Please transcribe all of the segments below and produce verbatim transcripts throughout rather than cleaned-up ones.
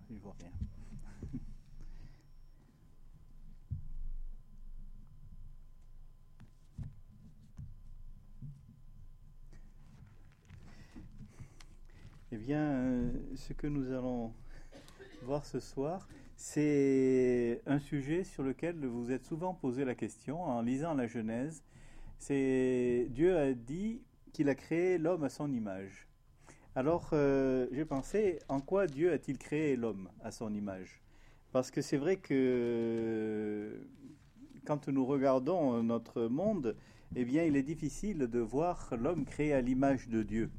Je vois rien. Eh bien, euh, ce que nous allons voir ce soir, c'est un sujet sur lequel vous vous êtes souvent posé la question en lisant la Genèse. C'est Dieu a dit qu'il a créé l'homme à son image. Alors, euh, j'ai pensé, en quoi Dieu a-t-il créé l'homme à son image? Parce que c'est vrai que quand nous regardons notre monde, eh bien, il est difficile de voir l'homme créé à l'image de Dieu.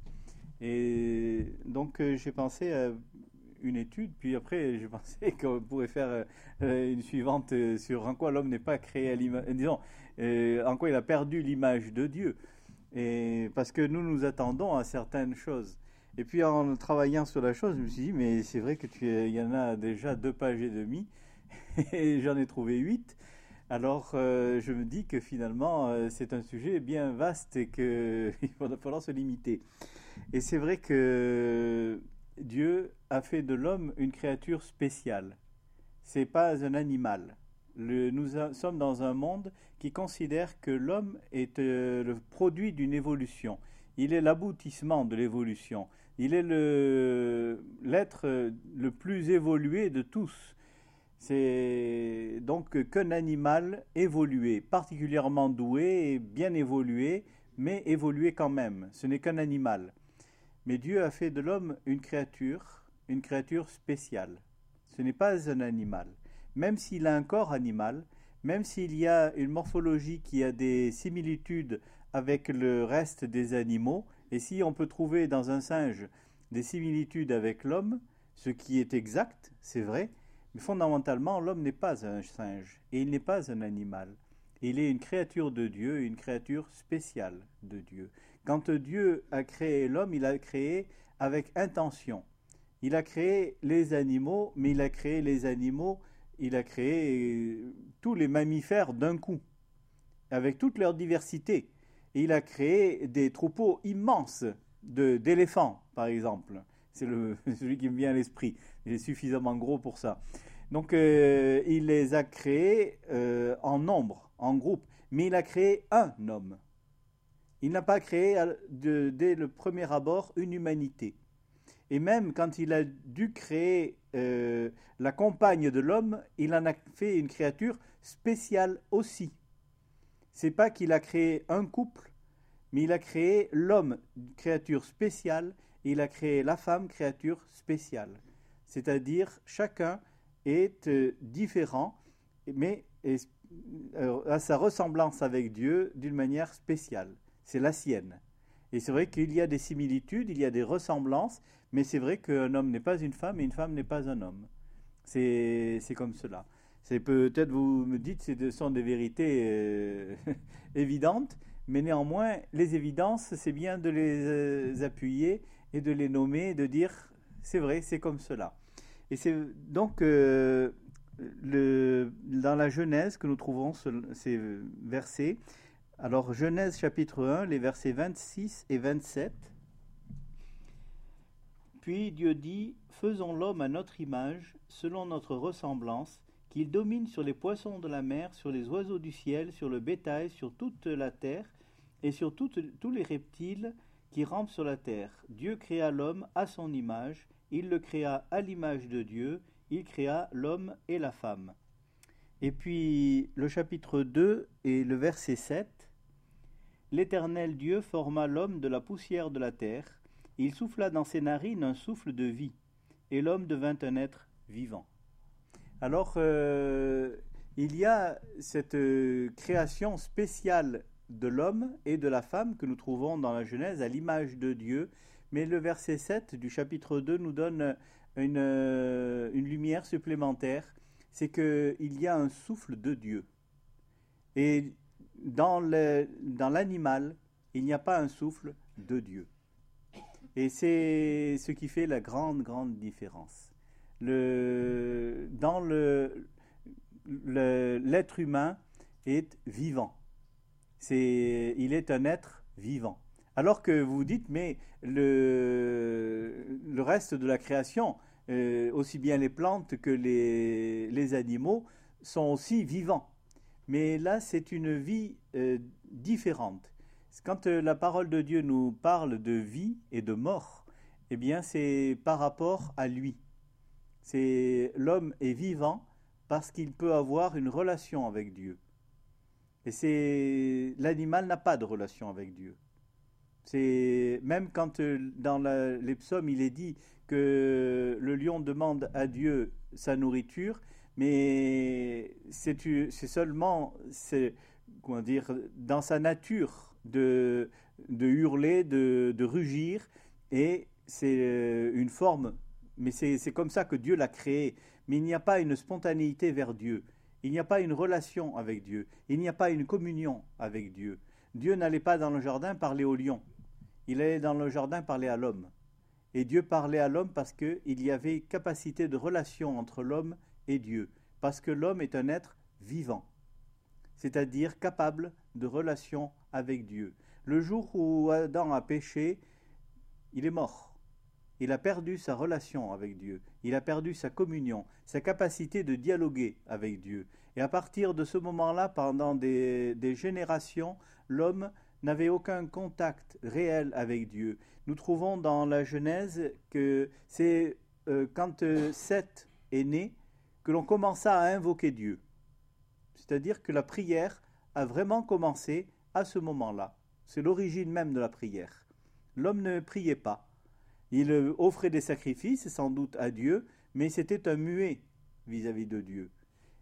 Et donc, euh, j'ai pensé à une étude, puis après, j'ai pensé qu'on pourrait faire euh, une suivante euh, sur en quoi l'homme n'est pas créé à l'image, disons, euh, en quoi il a perdu l'image de Dieu. Et parce que nous nous attendons à certaines choses. Et puis en travaillant sur la chose, je me suis dit, mais c'est vrai que tu es, il y en a déjà deux pages et demie, et j'en ai trouvé huit. Alors euh, je me dis que finalement euh, c'est un sujet bien vaste et qu'il va falloir se limiter. Et c'est vrai que Dieu a fait de l'homme une créature spéciale. C'est pas un animal. Le- nous a- sommes dans un monde qui considère que l'homme est euh, le produit d'une évolution. Il est l'aboutissement de l'évolution. Il est le- l'être euh, le plus évolué de tous. C'est donc qu'un animal évolué, particulièrement doué et bien évolué, mais évolué quand même. Ce n'est qu'un animal. Mais Dieu a fait de l'homme une créature, une créature spéciale. Ce n'est pas un animal. Même s'il a un corps animal, même s'il y a une morphologie qui a des similitudes avec le reste des animaux, et si on peut trouver dans un singe des similitudes avec l'homme, ce qui est exact, c'est vrai, mais fondamentalement, l'homme n'est pas un singe, et il n'est pas un animal. Il est une créature de Dieu, une créature spéciale de Dieu. Quand Dieu a créé l'homme, il a créé avec intention. Il a créé les animaux, mais il a créé les animaux, il a créé tous les mammifères d'un coup, avec toute leur diversité. Et il a créé des troupeaux immenses de, d'éléphants, par exemple. C'est le, celui qui me vient à l'esprit. Il est suffisamment gros pour ça. Donc, euh, il les a créés euh, en nombre, en groupe. Mais il a créé un homme. Il n'a pas créé, de, dès le premier abord, une humanité. Et même quand il a dû créer euh, la compagne de l'homme, il en a fait une créature spéciale aussi. C'est pas qu'il a créé un couple, mais il a créé l'homme, créature spéciale, et il a créé la femme, créature spéciale. C'est-à-dire, chacun est euh, différent, mais est, euh, a sa ressemblance avec Dieu d'une manière spéciale. C'est la sienne. Et c'est vrai qu'il y a des similitudes, il y a des ressemblances, mais c'est vrai qu'un homme n'est pas une femme et une femme n'est pas un homme. C'est, c'est comme cela. C'est peut-être, vous me dites, ce sont des vérités euh, évidentes, mais néanmoins, les évidences, c'est bien de les euh, appuyer et de les nommer, de dire, c'est vrai, c'est comme cela. Et c'est donc euh, le, dans la Genèse que nous trouvons ce, ces versets. Alors, Genèse chapitre un, les versets vingt-six et vingt-sept. Puis Dieu dit, faisons l'homme à notre image, selon notre ressemblance, qu'il domine sur les poissons de la mer, sur les oiseaux du ciel, sur le bétail, sur toute la terre, et sur toutes, tous les reptiles qui rampent sur la terre. Dieu créa l'homme à son image, il le créa à l'image de Dieu, il créa l'homme et la femme. Et puis le chapitre deux et le verset sept. L'Éternel Dieu forma l'homme de la poussière de la terre, il souffla dans ses narines un souffle de vie, et l'homme devint un être vivant. Alors, euh, il y a cette euh, création spéciale de l'homme et de la femme que nous trouvons dans la Genèse à l'image de Dieu, mais le verset sept du chapitre deux nous donne une, euh, une lumière supplémentaire, c'est qu'il y a un souffle de Dieu. Et dans, le, dans l'animal, il n'y a pas un souffle de Dieu. Et c'est ce qui fait la grande, grande différence. Le, dans le, le, l'être humain est vivant. C'est, il est un être vivant. Alors que vous dites, mais le, le reste de la création euh, aussi bien les plantes que les, les animaux sont aussi vivants. Mais là, c'est une vie euh, différente. Quand euh, la parole de Dieu nous parle de vie et de mort, eh bien, c'est par rapport à lui. C'est l'homme est vivant parce qu'il peut avoir une relation avec Dieu. Et c'est l'animal n'a pas de relation avec Dieu. C'est même quand euh, dans la, les psaumes il est dit que le lion demande à Dieu sa nourriture, mais c'est, c'est seulement c'est, comment dire, dans sa nature de, de hurler, de, de rugir, et c'est une forme, mais c'est, c'est comme ça que Dieu l'a créé. Mais il n'y a pas une spontanéité vers Dieu, il n'y a pas une relation avec Dieu, il n'y a pas une communion avec Dieu. Dieu n'allait pas dans le jardin parler au lion, il allait dans le jardin parler à l'homme. Et Dieu parlait à l'homme parce qu'il y avait capacité de relation entre l'homme et Dieu, parce que l'homme est un être vivant, c'est-à-dire capable de relation avec Dieu. Le jour où Adam a péché, il est mort. Il a perdu sa relation avec Dieu, il a perdu sa communion, sa capacité de dialoguer avec Dieu. Et à partir de ce moment-là, pendant des, des générations, l'homme n'avait aucun contact réel avec Dieu. Nous trouvons dans la Genèse que c'est euh, quand euh, Seth est né que l'on commença à invoquer Dieu. C'est-à-dire que la prière a vraiment commencé à ce moment-là. C'est l'origine même de la prière. L'homme ne priait pas. Il offrait des sacrifices, sans doute à Dieu, mais c'était un muet vis-à-vis de Dieu.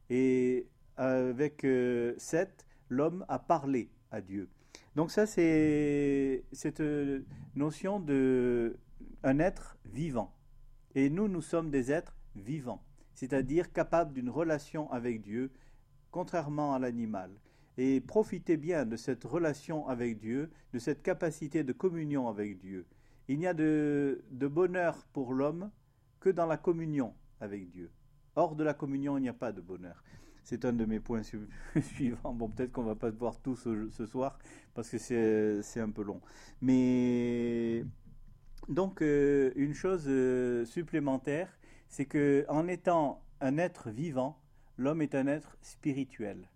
Et avec euh, Seth, l'homme a parlé à Dieu. Donc ça, c'est cette notion de un être vivant. Et nous, nous sommes des êtres vivants, c'est-à-dire capables d'une relation avec Dieu, contrairement à l'animal. Et profitez bien de cette relation avec Dieu, de cette capacité de communion avec Dieu. Il n'y a de, de bonheur pour l'homme que dans la communion avec Dieu. Hors de la communion, il n'y a pas de bonheur. C'est un de mes points su- suivants. Bon, peut-être qu'on ne va pas se voir tous ce, ce soir, parce que c'est, c'est un peu long. Mais donc, euh, une chose euh, supplémentaire, c'est qu'en étant un être vivant, l'homme est un être spirituel.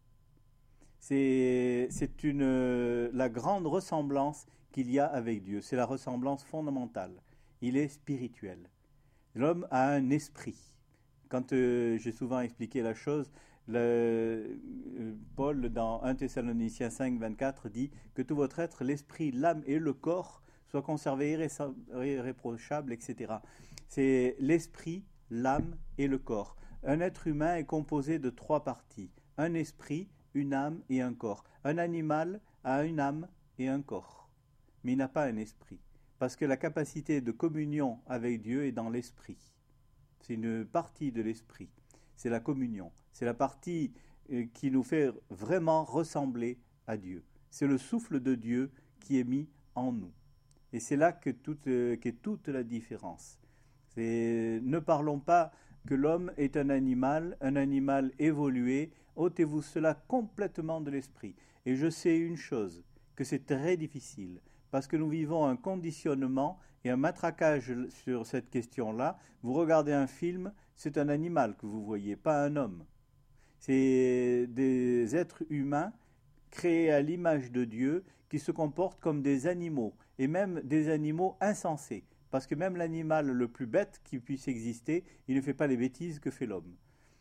C'est, c'est une, la grande ressemblance qu'il y a avec Dieu. C'est la ressemblance fondamentale. Il est spirituel. L'homme a un esprit. Quand euh, j'ai souvent expliqué la chose, le, euh, Paul, dans premier Thessaloniciens cinq, vingt-quatre, dit que tout votre être, l'esprit, l'âme et le corps soient conservés irré- irréprochables, et cetera. C'est l'esprit, l'âme et le corps. Un être humain est composé de trois parties. Un esprit, une âme et un corps. Un animal a une âme et un corps, mais il n'a pas un esprit, parce que la capacité de communion avec Dieu est dans l'esprit. C'est une partie de l'esprit, c'est la communion, c'est la partie qui nous fait vraiment ressembler à Dieu. C'est le souffle de Dieu qui est mis en nous. Et c'est là que toute, qu'est toute la différence. C'est, ne parlons pas que l'homme est un animal, un animal évolué, ôtez-vous cela complètement de l'esprit. Et je sais une chose, que c'est très difficile, parce que nous vivons un conditionnement et un matraquage sur cette question-là. Vous regardez un film, c'est un animal que vous voyez, pas un homme. C'est des êtres humains créés à l'image de Dieu qui se comportent comme des animaux, et même des animaux insensés. Parce que même l'animal le plus bête qui puisse exister, il ne fait pas les bêtises que fait l'homme.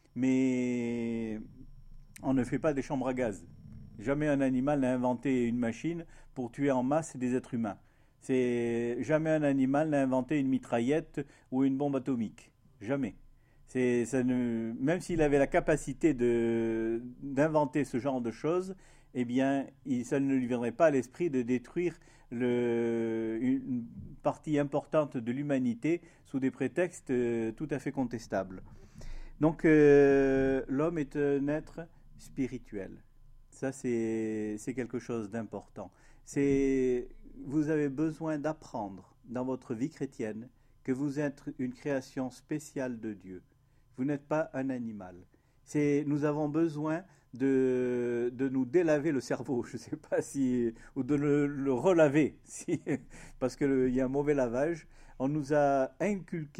Mais on ne fait pas des chambres à gaz. Jamais un animal n'a inventé une machine pour tuer en masse des êtres humains. C'est, jamais un animal n'a inventé une mitraillette ou une bombe atomique. Jamais. C'est, ça ne, même s'il avait la capacité de, d'inventer ce genre de choses, eh bien, il, ça ne lui viendrait pas à l'esprit de détruire le, une partie importante de l'humanité sous des prétextes euh, tout à fait contestables. Donc, euh, l'homme est un être spirituel. Ça, c'est, c'est quelque chose d'important. C'est, vous avez besoin d'apprendre dans votre vie chrétienne que vous êtes une création spéciale de Dieu. Vous n'êtes pas un animal. C'est, nous avons besoin de, de nous délaver le cerveau, je ne sais pas si, ou de le, le relaver, si, parce qu'il y a un mauvais lavage. On nous a inculqué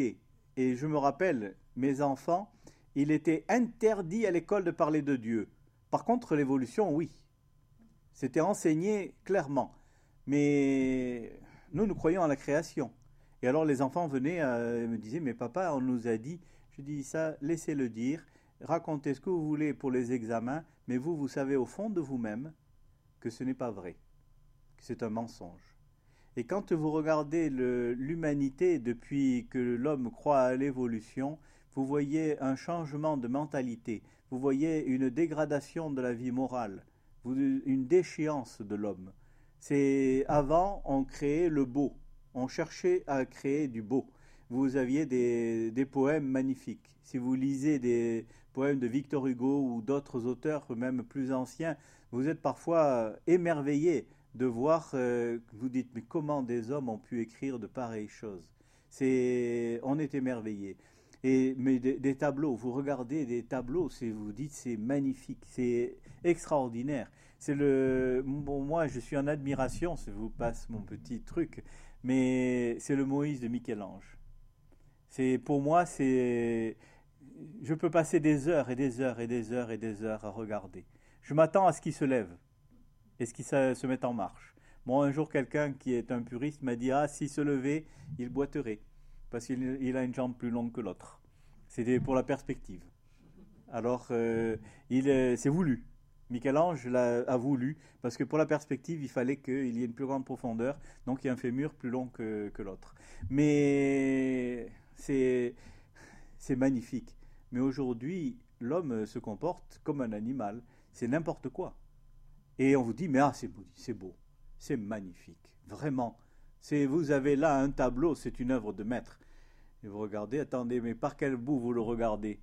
et je me rappelle, mes enfants, il était interdit à l'école de parler de Dieu. Par contre, l'évolution, oui. C'était enseigné clairement. Mais nous, nous croyons à la création. Et alors les enfants venaient euh, et me disaient, mais papa, on nous a dit, je dis ça, laissez-le dire, racontez ce que vous voulez pour les examens, mais vous, vous savez au fond de vous-même que ce n'est pas vrai, que c'est un mensonge. Et quand vous regardez le, l'humanité depuis que l'homme croit à l'évolution, vous voyez un changement de mentalité, vous voyez une dégradation de la vie morale, une déchéance de l'homme. C'est avant, on créait le beau, on cherchait à créer du beau. Vous aviez des, des poèmes magnifiques. Si vous lisez des poèmes de Victor Hugo ou d'autres auteurs, même plus anciens, vous êtes parfois émerveillés de voir, euh, vous dites, mais comment des hommes ont pu écrire de pareilles choses. C'est, on est émerveillés. Et, mais des, des tableaux, vous regardez des tableaux, c'est, vous dites, c'est magnifique, c'est extraordinaire. C'est le, bon, moi, je suis en admiration, je vous passe mon petit truc, mais c'est le Moïse de Michel-Ange. C'est, pour moi, c'est, je peux passer des heures et des heures et des heures et des heures à regarder. Je m'attends à ce qu'il se lève et ce qu'il se mette en marche. Bon, un jour, quelqu'un qui est un puriste m'a dit, ah, s'il se levait, il boiterait, parce qu'il il a une jambe plus longue que l'autre. C'était pour la perspective. Alors, euh, il, c'est voulu. Michel-Ange l'a, a voulu, parce que pour la perspective, il fallait qu'il y ait une plus grande profondeur, donc il y a un fémur plus long que, que l'autre. Mais c'est, c'est magnifique. Mais aujourd'hui, l'homme se comporte comme un animal. C'est n'importe quoi. Et on vous dit, mais ah, c'est beau, c'est beau, c'est magnifique, vraiment. C'est, vous avez là un tableau, c'est une œuvre de maître. Et vous regardez, attendez, mais par quel bout vous le regardez?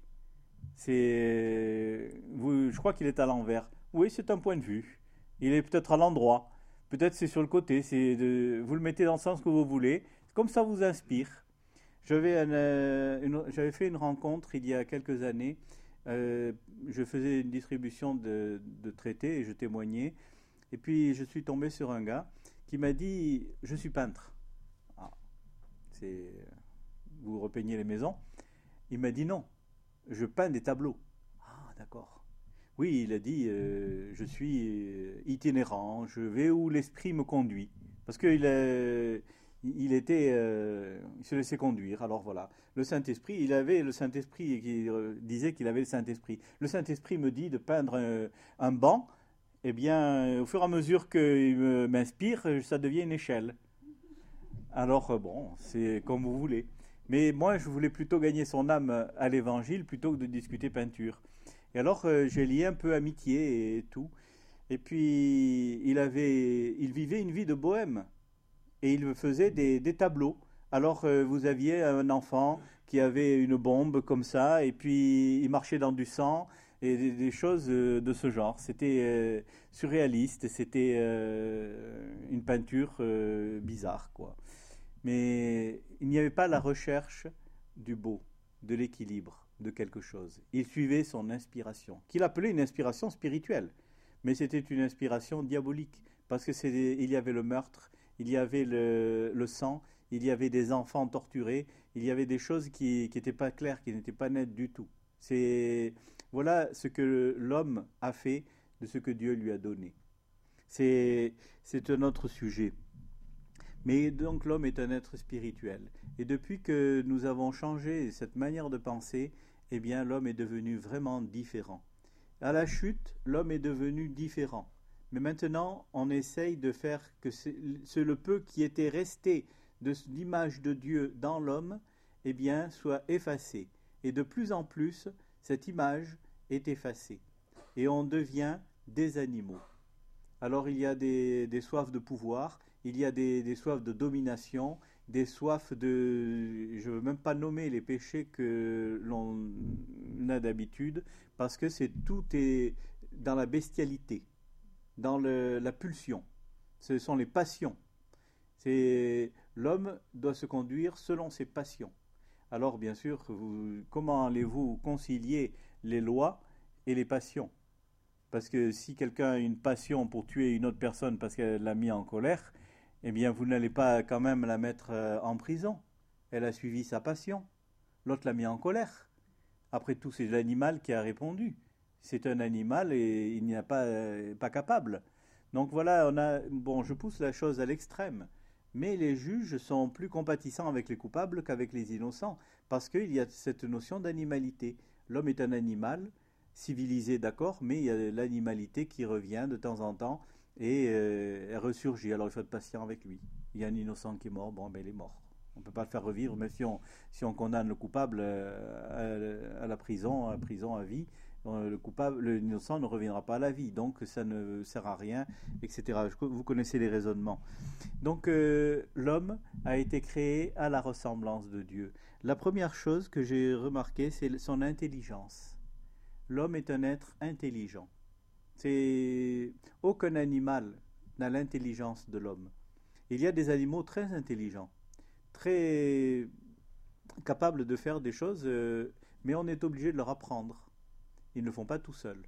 C'est, vous, je crois qu'il est à l'envers. Oui, c'est un point de vue. Il est peut-être à l'endroit. Peut-être c'est sur le côté. C'est de, vous le mettez dans le sens que vous voulez. Comme ça vous inspire. J'avais, un, une, j'avais fait une rencontre il y a quelques années. Euh, je faisais une distribution de, de traités et je témoignais. Et puis je suis tombé sur un gars qui m'a dit, je suis peintre. Ah, c'est, vous repeignez les maisons. Il m'a dit non, je peins des tableaux. Ah, d'accord. Oui, il a dit, euh, je suis itinérant, je vais où l'esprit me conduit. Parce qu'il est, il était, euh, il se laissait conduire. Alors voilà, le Saint-Esprit, il avait le Saint-Esprit qui euh, disait qu'il avait le Saint-Esprit. Le Saint-Esprit me dit de peindre un, un banc. Eh bien, au fur et à mesure qu'il m'inspire, ça devient une échelle. Alors bon, c'est comme vous voulez. Mais moi, je voulais plutôt gagner son âme à l'évangile plutôt que de discuter peinture. Et alors, euh, j'ai lié un peu amitié et tout. Et puis, il avait, il vivait une vie de bohème. Et il faisait des, des tableaux. Alors, euh, vous aviez un enfant qui avait une bombe comme ça, et puis il marchait dans du sang, et des, des choses euh, de ce genre. C'était euh, surréaliste, c'était euh, une peinture euh, bizarre, quoi. Mais il n'y avait pas la recherche du beau, de l'équilibre, de quelque chose. Il suivait son inspiration, qu'il appelait une inspiration spirituelle. Mais c'était une inspiration diabolique, parce que c'est, il y avait le meurtre, il y avait le, le sang, il y avait des enfants torturés, il y avait des choses qui n'étaient pas claires, qui n'étaient pas nettes du tout. C'est, voilà ce que l'homme a fait de ce que Dieu lui a donné. C'est, c'est un autre sujet. Mais donc l'homme est un être spirituel. Et depuis que nous avons changé cette manière de penser, eh bien l'homme est devenu vraiment différent. À la chute, l'homme est devenu différent. Mais maintenant, on essaye de faire que ce le peu qui était resté de l'image de Dieu dans l'homme, eh bien, soit effacé. Et de plus en plus, cette image est effacée. Et on devient des animaux. Alors il y a des, des soifs de pouvoir, il y a des, des soifs de domination, des soifs de... Je ne veux même pas nommer les péchés que l'on a d'habitude, parce que c'est, tout est dans la bestialité, dans le, la pulsion. Ce sont les passions. C'est, l'homme doit se conduire selon ses passions. Alors bien sûr, vous, comment allez-vous concilier les lois et les passions? Parce que si quelqu'un a une passion pour tuer une autre personne parce qu'elle l'a mis en colère, eh bien vous n'allez pas quand même la mettre en prison. Elle a suivi sa passion. L'autre l'a mis en colère. Après tout, c'est l'animal qui a répondu. C'est un animal et il n'y a pas, euh, pas capable. Donc voilà, on a, bon, je pousse la chose à l'extrême. Mais les juges sont plus compatissants avec les coupables qu'avec les innocents, parce qu'il y a cette notion d'animalité. L'homme est un animal, civilisé, d'accord, mais il y a l'animalité qui revient de temps en temps et euh, elle ressurgit. Alors il faut être patient avec lui. Il y a un innocent qui est mort, bon, ben il est mort. On ne peut pas le faire revivre, même si on, si on condamne le coupable euh, à, à la prison, à la prison à vie. Le coupable, l'innocent ne reviendra pas à la vie, donc ça ne sert à rien, et cetera. Vous connaissez les raisonnements. Donc euh, l'homme a été créé à la ressemblance de Dieu. La première chose que j'ai remarquée, c'est son intelligence. L'homme est un être intelligent. C'est... Aucun animal n'a l'intelligence de l'homme. Il y a des animaux très intelligents, très capables de faire des choses, euh, mais on est obligé de leur apprendre. Ils ne le font pas tout seuls.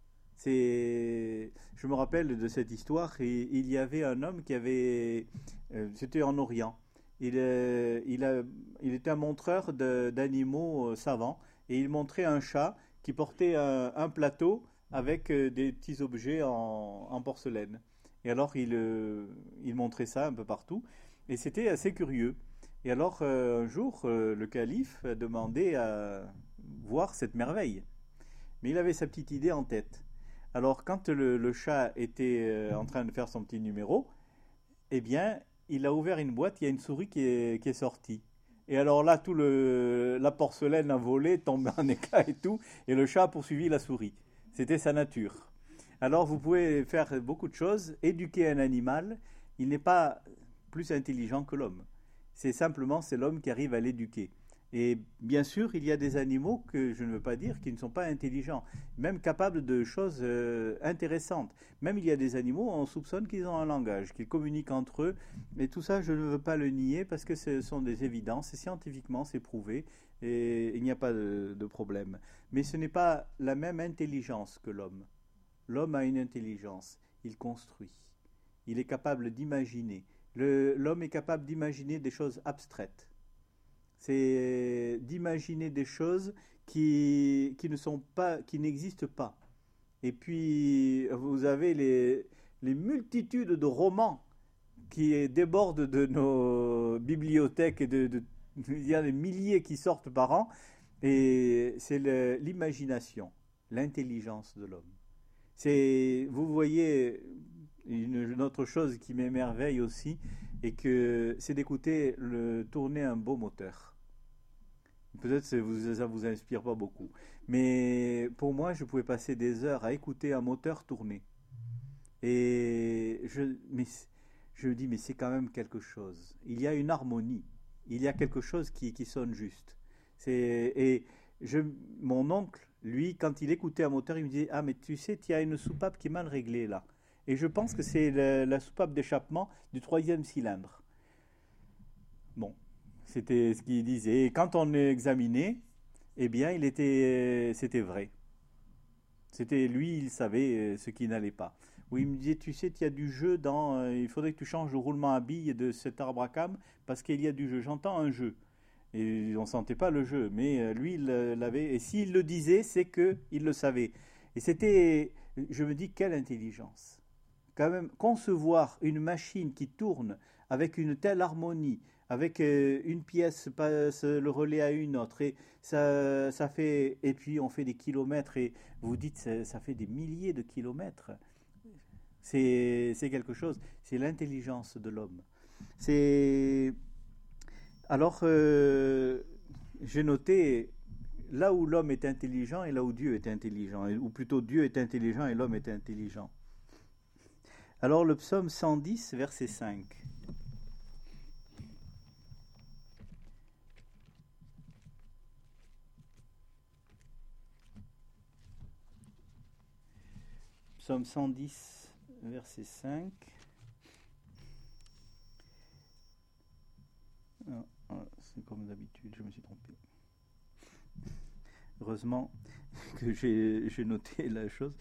C'est... Je me rappelle de cette histoire, et il y avait un homme qui avait... euh, c'était en Orient. Il, euh, il, a, il était un montreur de, d'animaux euh, savants, et il montrait un chat qui portait un, un plateau avec euh, des petits objets en, en porcelaine. Et alors il, euh, il montrait ça un peu partout, et c'était assez curieux. Et alors euh, un jour, euh, le calife a demandé à voir cette merveille. Mais il avait sa petite idée en tête. Alors, quand le, le chat était euh, en train de faire son petit numéro, eh bien, il a ouvert une boîte, il y a une souris qui est, qui est sortie. Et alors là, tout le, la porcelaine a volé, tombé en éclats et tout, et le chat a poursuivi la souris. C'était sa nature. Alors, vous pouvez faire beaucoup de choses. Éduquer un animal, il n'est pas plus intelligent que l'homme. C'est simplement, c'est l'homme qui arrive à l'éduquer. Et bien sûr, il y a des animaux que je ne veux pas dire qui ne sont pas intelligents, même capables de choses euh, intéressantes. Même il y a des animaux, on soupçonne qu'ils ont un langage, qu'ils communiquent entre eux. Et tout ça, je ne veux pas le nier parce que ce sont des évidences. Et scientifiquement, c'est prouvé et il n'y a pas de, de problème. Mais ce n'est pas la même intelligence que l'homme. L'homme a une intelligence. Il construit. Il est capable d'imaginer. Le, l'homme est capable d'imaginer des choses abstraites. C'est d'imaginer des choses qui, qui ne sont pas, qui n'existent pas. Et puis, vous avez les, les multitudes de romans qui débordent de nos bibliothèques et de, de, il y a des milliers qui sortent par an. Et c'est le, l'imagination, l'intelligence de l'homme. C'est, vous voyez, une, une autre chose qui m'émerveille aussi, et que c'est d'écouter le, tourner un beau moteur. Peut-être que ça ne vous inspire pas beaucoup. Mais pour moi, je pouvais passer des heures à écouter un moteur tourner. Et je, mais, je me dis, mais c'est quand même quelque chose. Il y a une harmonie. Il y a quelque chose qui, qui sonne juste. C'est, et je, mon oncle, lui, quand il écoutait un moteur, il me disait, ah, mais tu sais, il y a une soupape qui est mal réglée là. Et je pense que c'est la, la soupape d'échappement du troisième cylindre. Bon. C'était ce qu'il disait. Et quand on examinait, eh bien, il était, c'était vrai. C'était lui, il savait ce qui n'allait pas. Où il me disait, tu sais, il y a du jeu dans... Euh, il faudrait que tu changes le roulement à billes de cet arbre à cames parce qu'il y a du jeu. J'entends un jeu. Et on ne sentait pas le jeu. Mais lui, il l'avait. Et s'il le disait, c'est qu'il le savait. Et c'était... Je me dis, quelle intelligence. Quand même, concevoir une machine qui tourne avec une telle harmonie, avec euh, une pièce passe le relais à une autre, et ça, ça fait, et puis on fait des kilomètres, et vous dites ça, ça fait des milliers de kilomètres. C'est, c'est quelque chose, c'est l'intelligence de l'homme. C'est alors euh, j'ai noté là où l'homme est intelligent et là où Dieu est intelligent, ou plutôt Dieu est intelligent et l'homme est intelligent. Alors le psaume cent dix, verset cinq. Psaume cent dix, verset cinq. Ah, c'est comme d'habitude, je me suis trompé. Heureusement que j'ai, j'ai noté la chose.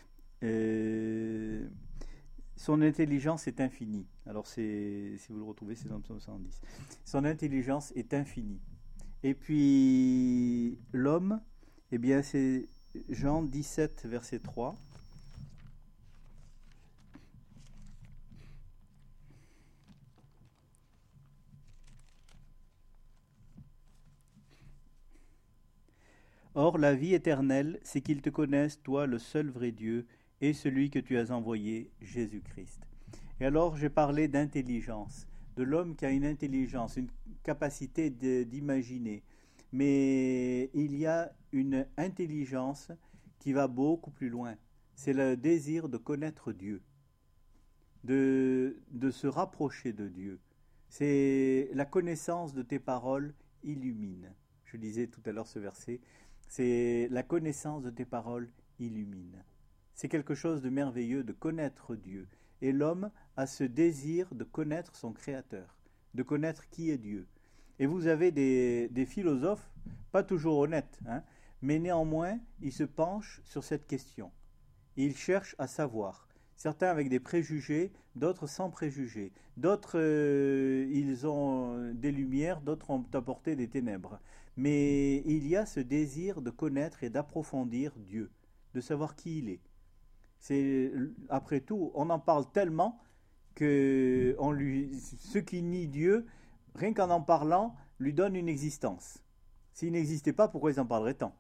Euh, son intelligence est infinie. Alors, c'est, si vous le retrouvez, c'est dans le psaume cent dix. Son intelligence est infinie. Et puis l'homme, eh bien c'est Jean dix-sept, verset trois. Or, la vie éternelle, c'est qu'ils te connaissent, toi, le seul vrai Dieu, et celui que tu as envoyé, Jésus-Christ. Et alors, j'ai parlé d'intelligence, de l'homme qui a une intelligence, une capacité de, d'imaginer. Mais il y a une intelligence qui va beaucoup plus loin. C'est le désir de connaître Dieu, de, de se rapprocher de Dieu. C'est la connaissance de tes paroles illumine. Je lisais tout à l'heure ce verset. C'est la connaissance de tes paroles illumine. C'est quelque chose de merveilleux de connaître Dieu. Et l'homme a ce désir de connaître son Créateur, de connaître qui est Dieu. Et vous avez des, des philosophes, pas toujours honnêtes, hein, mais néanmoins, ils se penchent sur cette question. Ils cherchent à savoir. Certains avec des préjugés, d'autres sans préjugés. D'autres, euh, ils ont des lumières, d'autres ont apporté des ténèbres. Mais il y a ce désir de connaître et d'approfondir Dieu, de savoir qui il est. C'est, après tout, on en parle tellement que on lui, ceux qui nient Dieu, rien qu'en en parlant, lui donnent une existence. S'il n'existait pas, pourquoi ils en parleraient tant?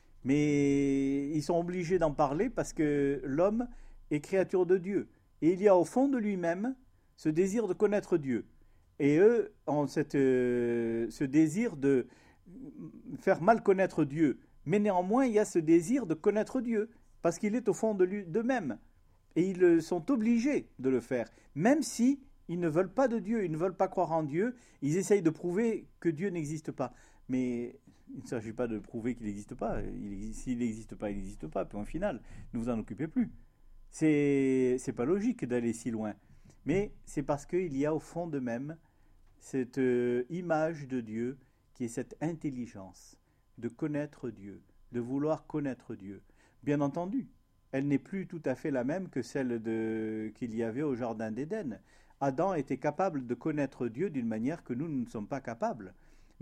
Mais ils sont obligés d'en parler parce que l'homme est créature de Dieu. Et il y a au fond de lui-même ce désir de connaître Dieu. Et eux ont cette, euh, ce désir de faire mal connaître Dieu. Mais néanmoins, il y a ce désir de connaître Dieu, parce qu'il est au fond de lui, d'eux-mêmes. Et ils sont obligés de le faire, même si ils ne veulent pas de Dieu, ils ne veulent pas croire en Dieu, ils essayent de prouver que Dieu n'existe pas. Mais il ne s'agit pas de prouver qu'il n'existe pas. Il, s'il n'existe pas, il n'existe pas, point final. Ne vous en occupez plus. C'est, c'est pas logique d'aller si loin. Mais c'est parce qu'il y a au fond d'eux-mêmes cette euh, image de Dieu qui est cette intelligence de connaître Dieu, de vouloir connaître Dieu. Bien entendu, elle n'est plus tout à fait la même que celle de, qu'il y avait au Jardin d'Éden. Adam était capable de connaître Dieu d'une manière que nous, nous ne sommes pas capables.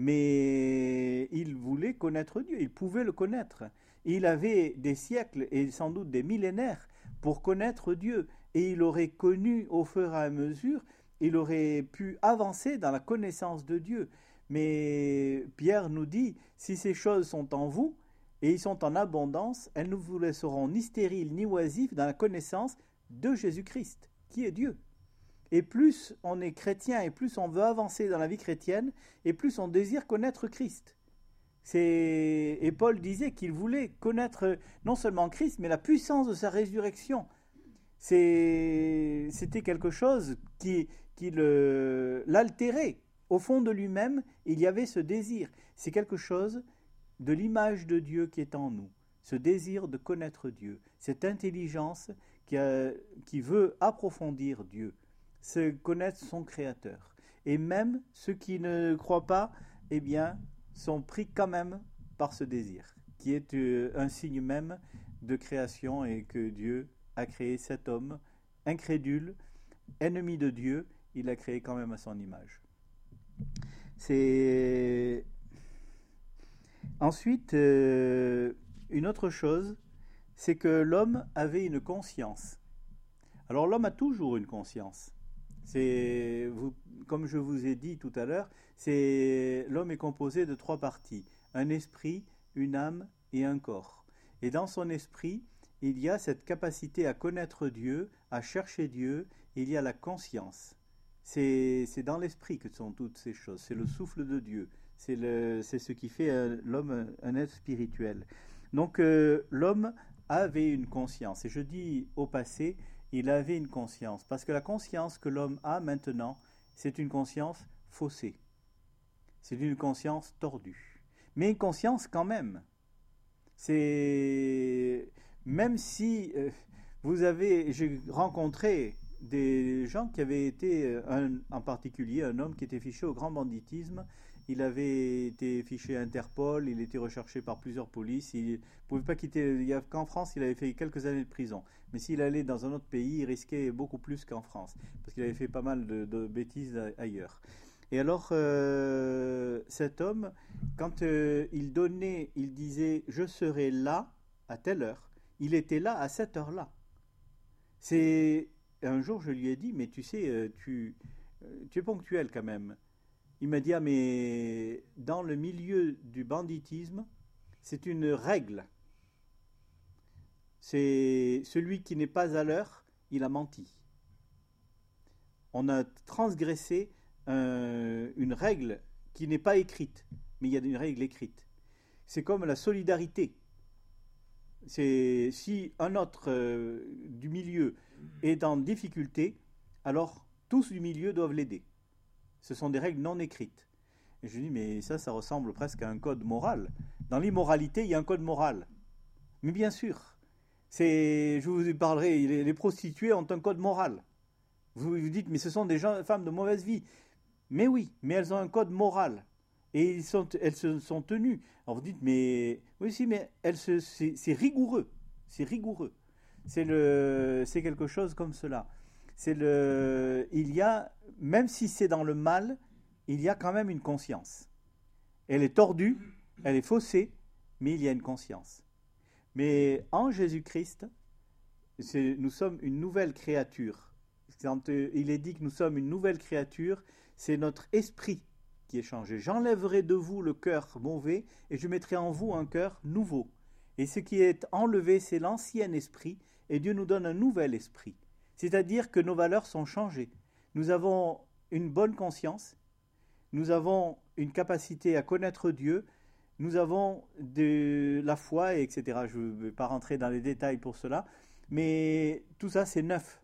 Mais il voulait connaître Dieu, il pouvait le connaître. Il avait des siècles et sans doute des millénaires pour connaître Dieu. Et il aurait connu au fur et à mesure, il aurait pu avancer dans la connaissance de Dieu. Mais Pierre nous dit, si ces choses sont en vous, et ils sont en abondance, elles ne vous laisseront ni stériles ni oisifs dans la connaissance de Jésus-Christ, qui est Dieu. Et plus on est chrétien, et plus on veut avancer dans la vie chrétienne, et plus on désire connaître Christ. C'est... Et Paul disait qu'il voulait connaître non seulement Christ, mais la puissance de sa résurrection. C'est... C'était quelque chose qui, qui le... l'altérait. Au fond de lui-même, il y avait ce désir. C'est quelque chose de l'image de Dieu qui est en nous, ce désir de connaître Dieu, cette intelligence qui, a, qui veut approfondir Dieu, se connaître son Créateur. Et même ceux qui ne croient pas, eh bien, sont pris quand même par ce désir, qui est un signe même de création et que Dieu a créé cet homme incrédule, ennemi de Dieu, il l'a créé quand même à son image. C'est... Ensuite, euh, une autre chose, c'est que l'homme avait une conscience. Alors l'homme a toujours une conscience. C'est, vous, comme je vous ai dit tout à l'heure, c'est, l'homme est composé de trois parties, un esprit, une âme et un corps. Et dans son esprit, il y a cette capacité à connaître Dieu, à chercher Dieu, il y a la conscience. C'est, c'est dans l'esprit que sont toutes ces choses, c'est le souffle de Dieu. C'est, le, c'est ce qui fait euh, l'homme un être spirituel. Donc euh, l'homme avait une conscience. Et je dis au passé, il avait une conscience. Parce que la conscience que l'homme a maintenant, c'est une conscience faussée. C'est une conscience tordue. Mais une conscience quand même. C'est... Même si euh, vous avez... J'ai rencontré des gens qui avaient été, un, en particulier un homme qui était fiché au grand banditisme. Il avait été fiché à Interpol, il était recherché par plusieurs polices, il ne pouvait pas quitter, il y a, qu'en France il avait fait quelques années de prison, mais s'il allait dans un autre pays, il risquait beaucoup plus qu'en France, parce qu'il avait fait pas mal de, de bêtises ailleurs. Et alors, euh, cet homme, quand euh, il donnait, il disait, je serai là à telle heure, il était là à cette heure-là. C'est un jour, je lui ai dit, mais tu sais, euh, tu, euh, tu es ponctuel quand même. Il m'a dit, ah mais dans le milieu du banditisme, c'est une règle. C'est celui qui n'est pas à l'heure, il a menti. On a transgressé euh, une règle qui n'est pas écrite, mais il y a une règle écrite. C'est comme la solidarité. C'est si un autre euh, du milieu est en difficulté, alors tous du milieu doivent l'aider. Ce sont des règles non écrites. Et je dis, mais ça, ça ressemble presque à un code moral. Dans l'immoralité, il y a un code moral. Mais bien sûr, c'est, je vous parlerai, les, les prostituées ont un code moral. Vous vous dites, mais ce sont des gens, femmes de mauvaise vie. Mais oui, mais elles ont un code moral. Et ils sont, elles se sont tenues. Alors vous dites, mais oui, si, mais elles se, c'est, c'est rigoureux. C'est rigoureux. C'est, le, c'est quelque chose comme cela. C'est le, il y a, même si c'est dans le mal, il y a quand même une conscience. Elle est tordue, elle est faussée, mais il y a une conscience. Mais en Jésus-Christ, c'est, nous sommes une nouvelle créature. Quand il est dit que nous sommes une nouvelle créature, c'est notre esprit qui est changé. J'enlèverai de vous le cœur mauvais et je mettrai en vous un cœur nouveau. Et ce qui est enlevé, c'est l'ancien esprit, et Dieu nous donne un nouvel esprit. C'est-à-dire que nos valeurs sont changées. Nous avons une bonne conscience, nous avons une capacité à connaître Dieu, nous avons de la foi, et cetera. Je ne vais pas rentrer dans les détails pour cela, mais tout ça c'est neuf.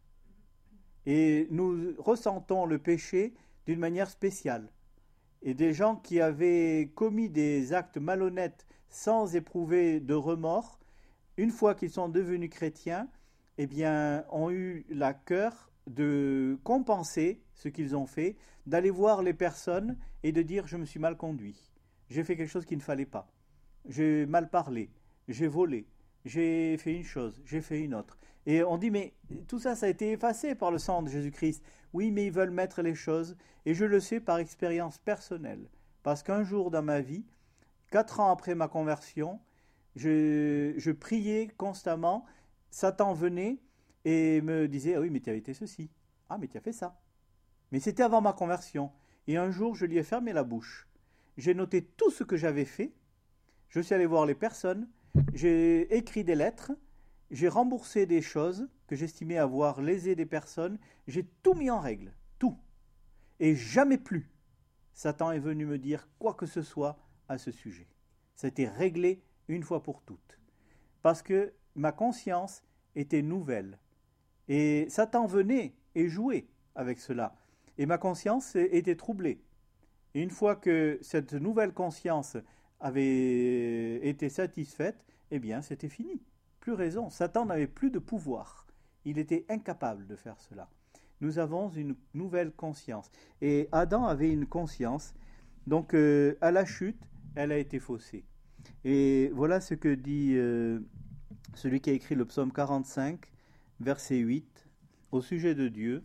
Et nous ressentons le péché d'une manière spéciale. Et des gens qui avaient commis des actes malhonnêtes sans éprouver de remords, une fois qu'ils sont devenus chrétiens, eh bien, ont eu la cœur de compenser ce qu'ils ont fait, d'aller voir les personnes et de dire « je me suis mal conduit, j'ai fait quelque chose qu'il ne fallait pas, j'ai mal parlé, j'ai volé, j'ai fait une chose, j'ai fait une autre ». Et on dit « mais tout ça, ça a été effacé par le sang de Jésus-Christ ». Oui, mais ils veulent mettre les choses, et je le sais par expérience personnelle, parce qu'un jour dans ma vie, quatre ans après ma conversion, je, je priais constamment. Satan venait et me disait « ah oui, mais tu as été ceci. Ah, mais tu as fait ça. » Mais c'était avant ma conversion. Et un jour, je lui ai fermé la bouche. J'ai noté tout ce que j'avais fait. Je suis allé voir les personnes. J'ai écrit des lettres. J'ai remboursé des choses que j'estimais avoir lésé des personnes. J'ai tout mis en règle. Tout. Et jamais plus, Satan est venu me dire quoi que ce soit à ce sujet. Ça a été réglé une fois pour toutes. Parce que ma conscience était nouvelle. Et Satan venait et jouait avec cela. Et ma conscience était troublée. Et une fois que cette nouvelle conscience avait été satisfaite, eh bien, c'était fini. Plus raison. Satan n'avait plus de pouvoir. Il était incapable de faire cela. Nous avons une nouvelle conscience. Et Adam avait une conscience. Donc, euh, à la chute, elle a été faussée. Et voilà ce que dit euh, celui qui a écrit le psaume quarante-cinq, verset huit, au sujet de Dieu.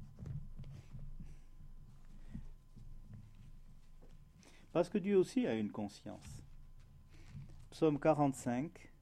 Parce que Dieu aussi a une conscience. Psaume quarante-cinq,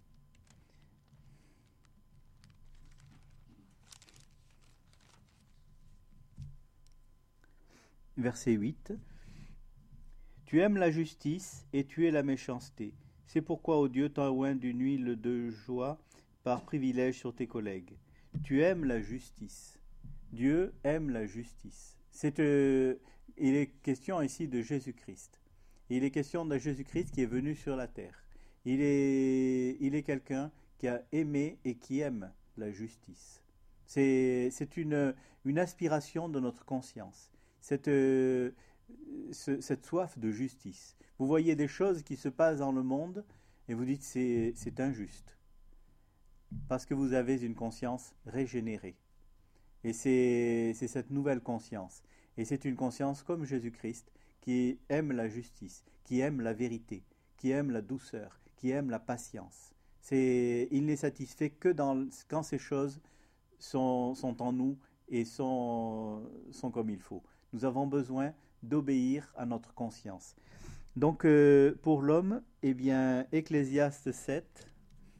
verset huit. Tu aimes la justice et tu es la méchanceté. C'est pourquoi, ô Dieu, t'as oint d'une huile de joie par privilège sur tes collègues. Tu aimes la justice. Dieu aime la justice. C'est, euh, il est question ici de Jésus-Christ. Il est question de Jésus-Christ qui est venu sur la terre. Il est, il est quelqu'un qui a aimé et qui aime la justice. C'est, c'est une, une aspiration de notre conscience. Cette, euh, ce, cette soif de justice. Vous voyez des choses qui se passent dans le monde et vous dites c'est, c'est injuste. Parce que vous avez une conscience régénérée. Et c'est, c'est cette nouvelle conscience. Et c'est une conscience comme Jésus-Christ qui aime la justice, qui aime la vérité, qui aime la douceur, qui aime la patience. C'est, il n'est satisfait que dans, quand ces choses sont, sont en nous et sont, sont comme il faut. Nous avons besoin d'obéir à notre conscience. Donc euh, pour l'homme, eh bien, Ecclésiaste sept,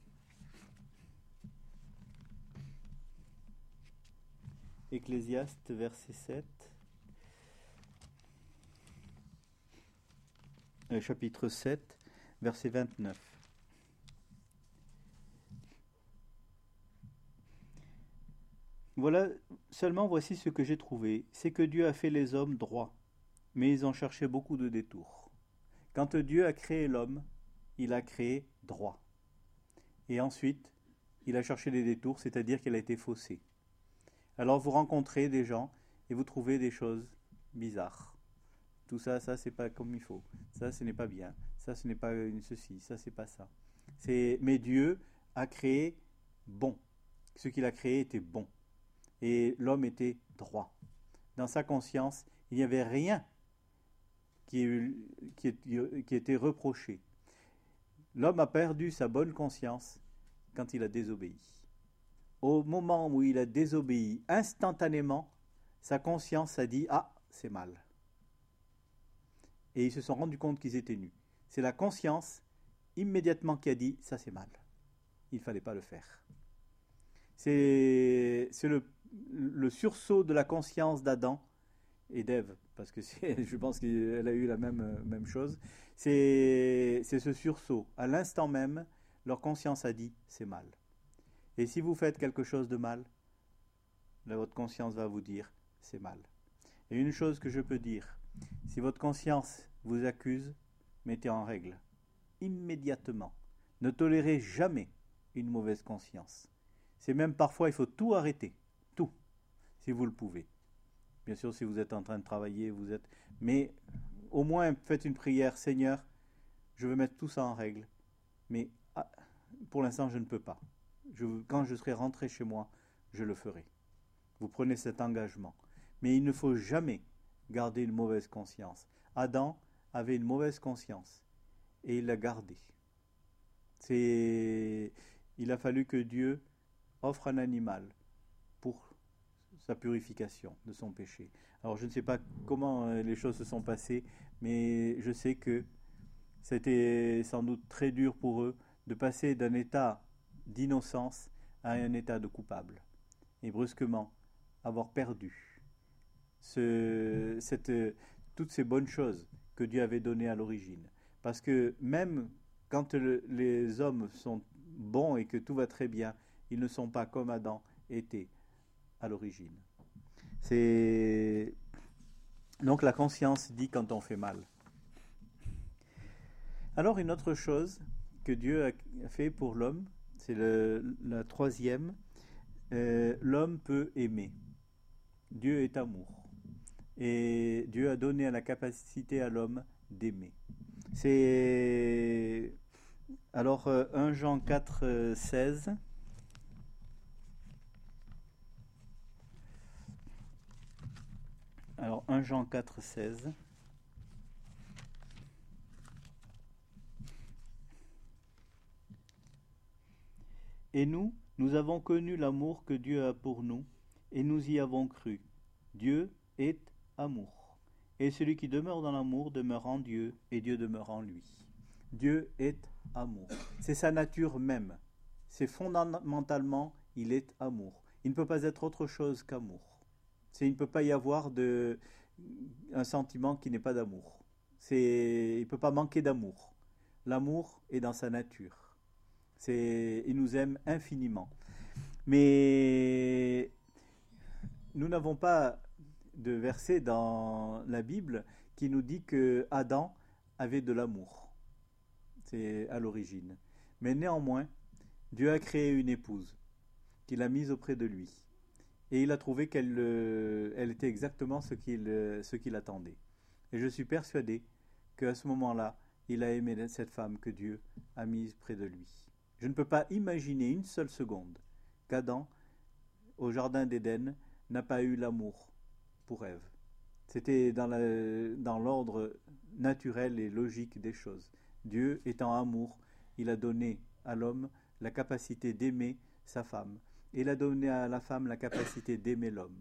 Ecclésiaste verset sept, euh, chapitre sept, verset vingt-neuf. Voilà, seulement voici ce que j'ai trouvé, c'est que Dieu a fait les hommes droits, mais ils ont cherché beaucoup de détours. Quand Dieu a créé l'homme, il a créé droit. Et ensuite, il a cherché des détours, c'est-à-dire qu'il a été faussé. Alors vous rencontrez des gens et vous trouvez des choses bizarres. Tout ça, ça c'est pas comme il faut. Ça, ce n'est pas bien. Ça, ce n'est pas une ceci. Ça, c'est pas ça. C'est... Mais Dieu a créé bon. Ce qu'il a créé était bon. Et l'homme était droit. Dans sa conscience, il n'y avait rien qui, qui, qui était reproché. L'homme a perdu sa bonne conscience quand il a désobéi. Au moment où il a désobéi, instantanément, sa conscience a dit « Ah, c'est mal ». Et ils se sont rendus compte qu'ils étaient nus. C'est la conscience, immédiatement, qui a dit « Ça, c'est mal. Il ne fallait pas le faire ». C'est, c'est le, le sursaut de la conscience d'Adam et d'Ève, parce que c'est, je pense qu'elle a eu la même, même chose. C'est, c'est ce sursaut. À l'instant même, leur conscience a dit « C'est mal ». Et si vous faites quelque chose de mal, là, votre conscience va vous dire « C'est mal ». Et une chose que je peux dire, si votre conscience vous accuse, mettez en règle, immédiatement. Ne tolérez jamais une mauvaise conscience. C'est même parfois, il faut tout arrêter, tout, si vous le pouvez. Bien sûr, si vous êtes en train de travailler, vous êtes... Mais au moins, faites une prière, Seigneur, je veux mettre tout ça en règle, mais ah, pour l'instant, je ne peux pas. Je, quand je serai rentré chez moi, je le ferai. Vous prenez cet engagement. Mais il ne faut jamais garder une mauvaise conscience. Adam avait une mauvaise conscience et il l'a gardée. C'est... Il a fallu que Dieu offre un animal pour sa purification de son péché. Alors je ne sais pas comment les choses se sont passées, mais je sais que c'était sans doute très dur pour eux de passer d'un état d'innocence à un état de coupable. Et brusquement, avoir perdu ce, cette, toutes ces bonnes choses que Dieu avait données à l'origine. Parce que même quand le, les hommes sont bons et que tout va très bien, ils ne sont pas comme Adam était à l'origine. C'est... Donc la conscience dit quand on fait mal. Alors une autre chose que Dieu a fait pour l'homme, c'est le, la troisième, euh, l'homme peut aimer. Dieu est amour. Et Dieu a donné la capacité à l'homme d'aimer. C'est... Alors euh, un Jean quatre, euh, seize... Alors un Jean quatre, seize... Et nous, nous avons connu l'amour que Dieu a pour nous, et nous y avons cru. Dieu est amour. Et celui qui demeure dans l'amour demeure en Dieu, et Dieu demeure en lui. Dieu est amour. C'est sa nature même. C'est fondamentalement, il est amour. Il ne peut pas être autre chose qu'amour. C'est, il ne peut pas y avoir de, un sentiment qui n'est pas d'amour. C'est, il ne peut pas manquer d'amour. L'amour est dans sa nature. C'est, il nous aime infiniment. Mais nous n'avons pas de verset dans la Bible qui nous dit que Adam avait de l'amour. C'est à l'origine. Mais néanmoins, Dieu a créé une épouse qu'il a mise auprès de lui. Et il a trouvé qu'elle euh, elle était exactement ce qu'il, euh, ce qu'il attendait. Et je suis persuadé qu'à ce moment-là, il a aimé cette femme que Dieu a mise près de lui. Je ne peux pas imaginer une seule seconde qu'Adam, au jardin d'Éden, n'a pas eu l'amour pour Ève. C'était dans, la, dans l'ordre naturel et logique des choses. Dieu étant amour, il a donné à l'homme la capacité d'aimer sa femme. Et il a donné à la femme la capacité d'aimer l'homme.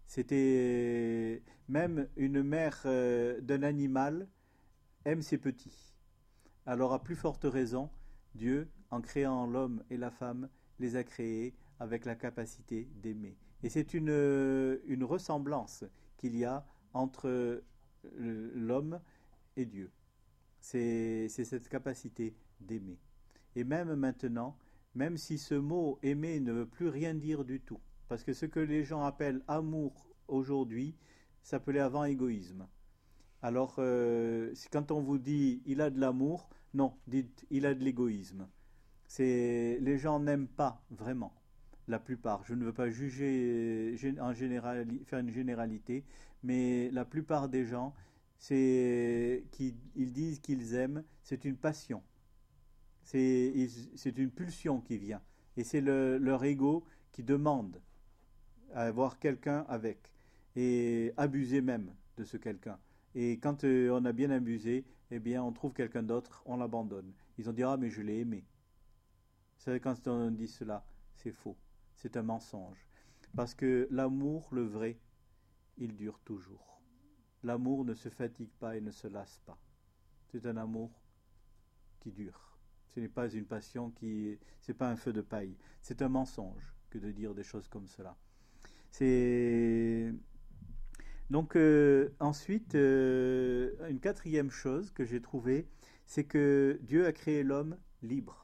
C'était même une mère euh, d'un animal aime ses petits. Alors à plus forte raison, Dieu, en créant l'homme et la femme, les a créés avec la capacité d'aimer. Et c'est une, une ressemblance qu'il y a entre l'homme et Dieu. C'est, c'est cette capacité d'aimer. Et même maintenant, même si ce mot aimer ne veut plus rien dire du tout, parce que ce que les gens appellent amour aujourd'hui s'appelait avant égoïsme. Alors, euh, quand on vous dit il a de l'amour, non, dites il a de l'égoïsme. C'est, les gens n'aiment pas vraiment, la plupart. Je ne veux pas juger en général, faire une généralité, mais la plupart des gens, c'est qu'ils ils disent qu'ils aiment, c'est une passion. C'est, c'est une pulsion qui vient. Et c'est le, leur ego qui demande à avoir quelqu'un avec. Et abuser même de ce quelqu'un. Et quand euh, on a bien abusé, eh bien on trouve quelqu'un d'autre, on l'abandonne. Ils ont dit ah mais je l'ai aimé. Vous savez, quand on dit cela, c'est faux. C'est un mensonge. Parce que l'amour, le vrai, il dure toujours. L'amour ne se fatigue pas et ne se lasse pas. C'est un amour qui dure. Ce n'est pas une passion qui... c'est pas un feu de paille. C'est un mensonge que de dire des choses comme cela. C'est... Donc euh, ensuite, euh, une quatrième chose que j'ai trouvée, c'est que Dieu a créé l'homme libre.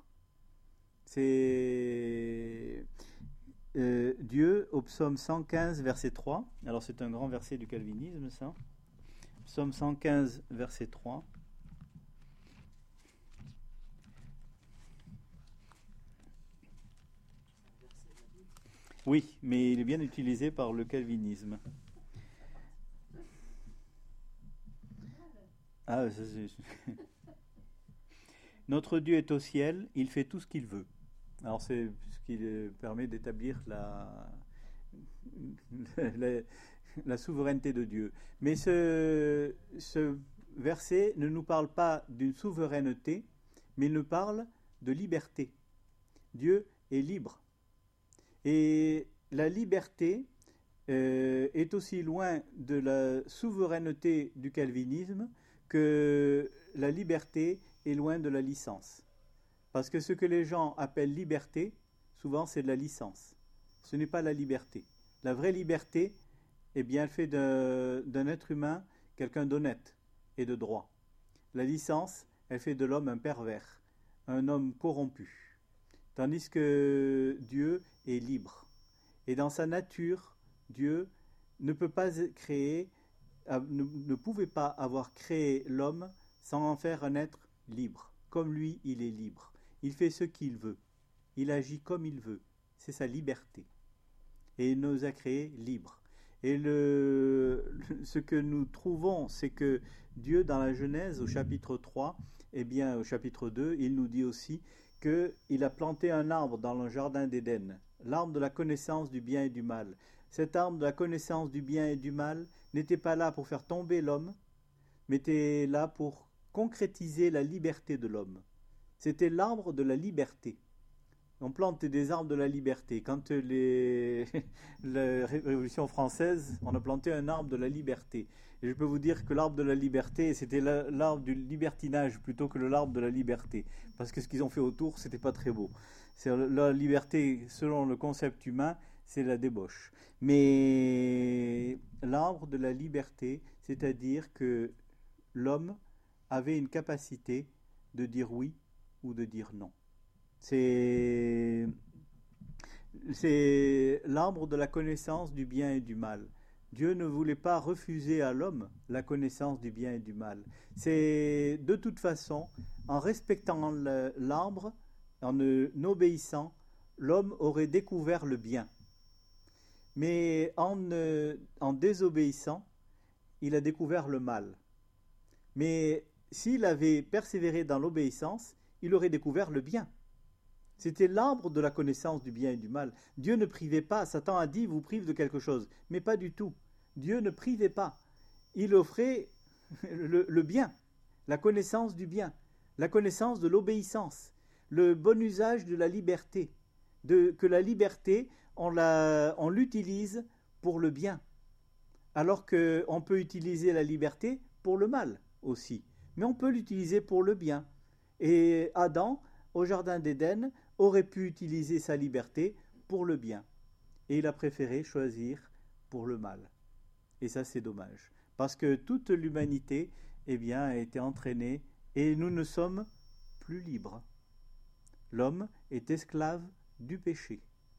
C'est euh, Dieu au psaume cent quinze, verset trois. Alors c'est un grand verset du calvinisme, ça. Psaume cent quinze, verset trois. Oui, mais il est bien utilisé par le calvinisme. Ah, ça, c'est... Notre Dieu est au ciel, il fait tout ce qu'il veut. Alors c'est ce qui permet d'établir la, la, la souveraineté de Dieu. Mais ce, ce verset ne nous parle pas d'une souveraineté, mais il nous parle de liberté. Dieu est libre. Et la liberté euh, est aussi loin de la souveraineté du calvinisme que la liberté est loin de la licence. Parce que ce que les gens appellent liberté, souvent c'est de la licence. Ce n'est pas la liberté. La vraie liberté, eh bien, elle fait d'un, d'un être humain quelqu'un d'honnête et de droit. La licence, elle fait de l'homme un pervers, un homme corrompu. Tandis que Dieu est libre. Et dans sa nature, Dieu ne peut pas créer, ne, ne pouvait pas avoir créé l'homme sans en faire un être libre. Comme lui, il est libre. Il fait ce qu'il veut. Il agit comme il veut. C'est sa liberté. Et il nous a créés libres. Et le, ce que nous trouvons, c'est que Dieu, dans la Genèse, au chapitre trois, eh bien, au chapitre deux, il nous dit aussi qu'il a planté un arbre dans le jardin d'Éden, l'arbre de la connaissance du bien et du mal. Cet arbre de la connaissance du bien et du mal n'était pas là pour faire tomber l'homme, mais était là pour concrétiser la liberté de l'homme. C'était l'arbre de la liberté. On plante des arbres de la liberté. Quand les... la Révolution française, on a planté un arbre de la liberté. Et je peux vous dire que l'arbre de la liberté, c'était l'arbre du libertinage plutôt que l'arbre de la liberté. Parce que ce qu'ils ont fait autour, c'était pas très beau. C'est la liberté, selon le concept humain, c'est la débauche. Mais l'arbre de la liberté, c'est-à-dire que l'homme avait une capacité de dire oui ou de dire non. C'est, c'est l'arbre de la connaissance du bien et du mal. Dieu ne voulait pas refuser à l'homme la connaissance du bien et du mal. C'est de toute façon, en respectant l'arbre, en obéissant, l'homme aurait découvert le bien. Mais en, en désobéissant, il a découvert le mal. Mais s'il avait persévéré dans l'obéissance, il aurait découvert le bien. C'était l'arbre de la connaissance du bien et du mal. Dieu ne privait pas. Satan a dit, vous prive de quelque chose. Mais pas du tout. Dieu ne privait pas. Il offrait le, le bien, la connaissance du bien, la connaissance de l'obéissance, le bon usage de la liberté. De, que la liberté, on, la, on l'utilise pour le bien. Alors qu'on peut utiliser la liberté pour le mal aussi, mais on peut l'utiliser pour le bien. Et Adam, au jardin d'Éden, aurait pu utiliser sa liberté pour le bien. Et il a préféré choisir pour le mal. Et ça, c'est dommage. Parce que toute l'humanité, eh bien, a été entraînée et nous ne sommes plus libres. L'homme est esclave du péché.